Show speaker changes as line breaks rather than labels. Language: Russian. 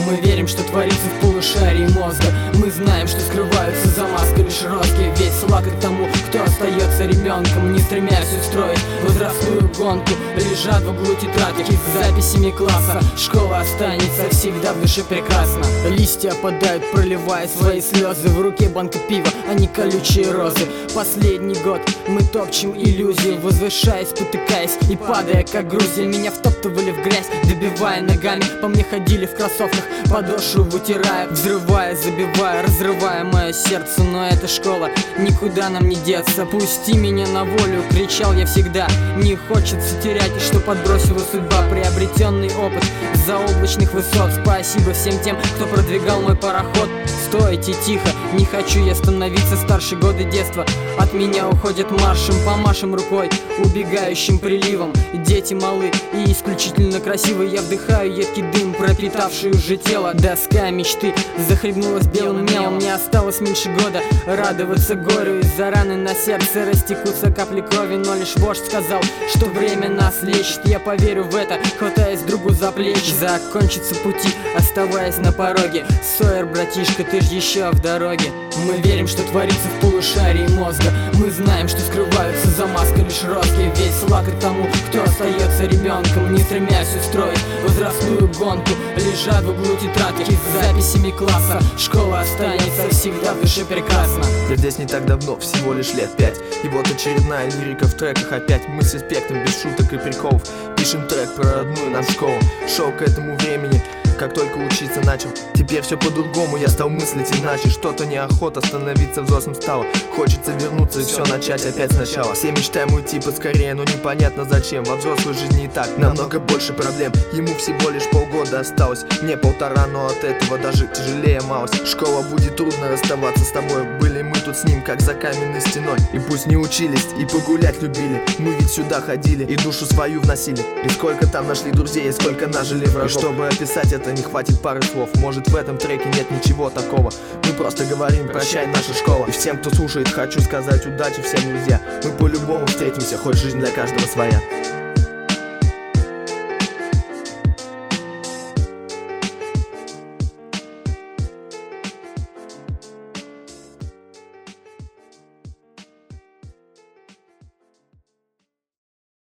Мы верим, что творится в полушарии мозга. Мы знаем, что скрываются за маской лишь розги. Ведь сладко тому, кто остается ребенком, не стремясь устроить возрастную гонку. Лежат в углу тетрадки с записями класса. Школа останется всегда в душе прекрасно. Листья опадают, проливая свои слезы. В руке банка пива, а не колючие розы. Последний год мы топчем иллюзии, возвышаясь, спотыкаясь и падая как грузья. Меня втоптывали в грязь, добивая ногами. По мне ходили в кроссовках, подошву вытирая, взрывая, забивая, разрывая мое сердце. Но эта школа, никуда нам не деться. Пусти меня на волю, кричал я всегда. Не хочется терять, что подбросила судьба. Приобретенный опыт заоблачных высот. Спасибо всем тем, кто продвигал мой пароход. Стойте тихо, не хочу я становиться старше. Годы детства от меня уходят маршем. Помашем рукой убегающим приливом. Дети малы и исключительно красивые. Я вдыхаю едкий дым, пропитавший уже тело. Доска мечты захлебнулась белым мелом. Мне осталось меньше года радоваться горю. Из-за раны на сердце растекутся капли крови. Но лишь вождь сказал, что время нас лечит. Я поверю в это, хватаясь другу за плечи. Закончатся пути, оставаясь на пороге. Сойер, братишка, ты ж еще в дороге. Мы верим, что творится в полушарии мозга. Мы знаем, что скрываются за маской лишь розги. Ведь сладко тому, кто остается ребенком, не стремясь устроить возрастную гонку. Лежат в углу тетрадки с записями класса. Школа останется всегда в душе прекрасно.
Я здесь не так давно, всего лишь лет 5. И вот очередная лирика в треках опять. Мы с респектом, без шуток и приколов пишем трек про родную нам школу. Шел к этому времени, как только учиться начал. Теперь все по-другому, я стал мыслить иначе. Что-то неохота становиться взрослым стало. Хочется вернуться и все начать опять сначала. Все мечтаем уйти поскорее, но непонятно зачем. Во взрослой жизни и так намного больше проблем. Ему всего лишь полгода осталось, мне 1,5, но от этого даже тяжелее малость. Школа, будет трудно расставаться с тобой. Были мы тут с ним, как за каменной стеной. И пусть не учились, и погулять любили. Мы ведь сюда ходили и душу свою вносили. И сколько там нашли друзей, и сколько нажили врагов. И чтобы описать это, не хватит пары слов. Может, в этом треке нет ничего такого. Мы просто говорим: прощай, наша школа. И всем, кто слушает, хочу сказать удачи всем, друзья. Мы по-любому встретимся, хоть жизнь для каждого своя.